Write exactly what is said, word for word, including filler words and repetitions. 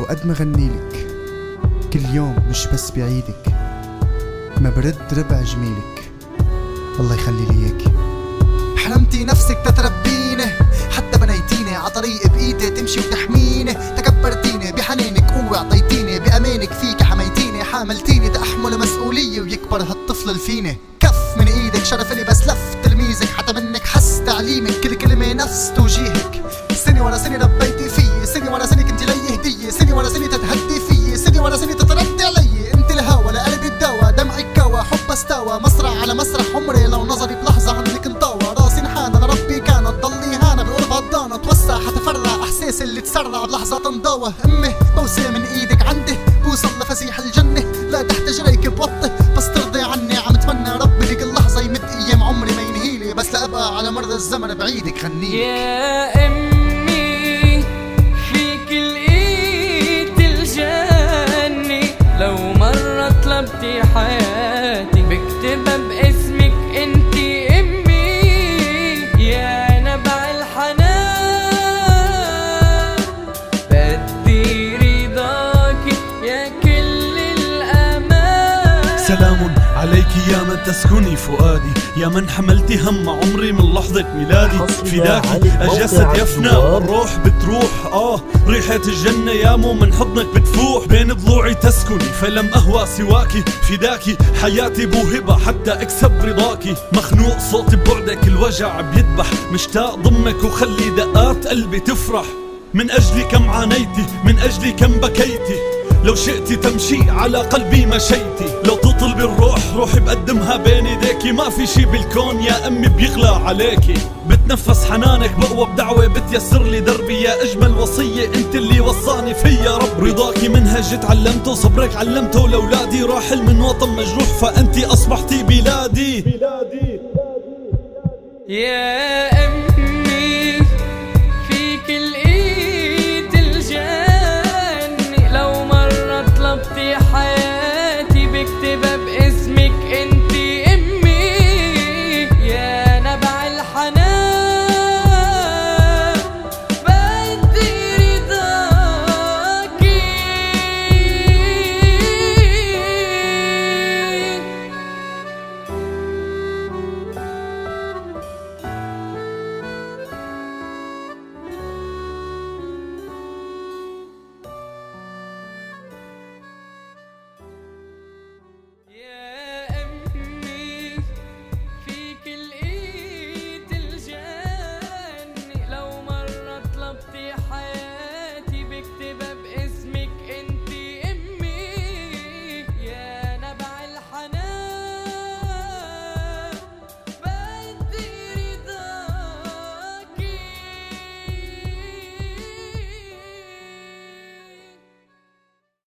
وقد ما غنيلك كل يوم مش بس بعيدك، ما برد ربع جميلك، الله يخلي لي اياكي. حلمتي نفسك تتربيني، حتى بنيتيني عطريق بايدي تمشي وتحميني، تكبرتيني بحنينك قوة عطيتيني، بأمانك فيك حميتيني، حاملتيني تأحمل مسؤولية ويكبر هالطفل الفيني. كف من ايدك شرف لي بس لف تلميذك، حتى منك حس تعليمك، كل كلمة نفس توجيهك. سنة ورا سنة ربيتي فيي، سنة ورا سنة كنتي لي هدية، سنة ورا سنة تتهدي فيي، سنة ورا سنة تتردي علي. انت الهوى لقلبي الدوا، دمعك كوا حب استوى، مسرح على مسرح عمري لو نظري بلحظة عنك انطوى. راسي انحنى لربي كانت ضلني هانا بقربها الضانة، توسع حتفرع احساسي اللي تسرع بلحظة تنضوى. امي بوسة من ايدك عندي، بوصل لفسيح الجنة، لا تحت جريك بوطي بس ترضي عني. عم اتمنى ربي لك اللحظة يمد ايام عمري ما ينهيلي، بس لأبقى على مر الزمن بعيدك غنيلك. يا امي فيك لقيت الجنة، لو مرة طلبتي حياتي بكتبها باسمك انتي امي. يا نبع الحنان بدي رضاكي يا كل الامان. سلام عليك يا من تسكني فؤادي، يا من حملتي هم عمري من لحظة ميلادي. فداكي الجسد يفنى والروح بتروح، آه ريحة الجنة يا مو من حضنك بتفوح. بين ضلوعي تسكني فلم أهوى سواكي، فداكي حياتي بوهبة حتى أكسب رضاكي. مخنوق صوتي ببعدك الوجع بيذبح، مشتاق ضمك وخلي دقات قلبي تفرح. من أجلي كم عانيتي، من أجلي كم بكيتي، لو شئتي تمشي على قلبي مشيتي. لو تطلبي الروح روحي بقدمها بين ايديكي، ما في شي بالكون يا امي بيغلى عليكي. بتنفس حنانك بقوى بدعوة بتيسر لي دربي، يا اجمل وصية انت اللي وصاني فيا رب. رضاكي منهج تعلمته، صبرك علمته لاولادي، راحل من وطن مجروح فانتي اصبحتي بلادي. يا امي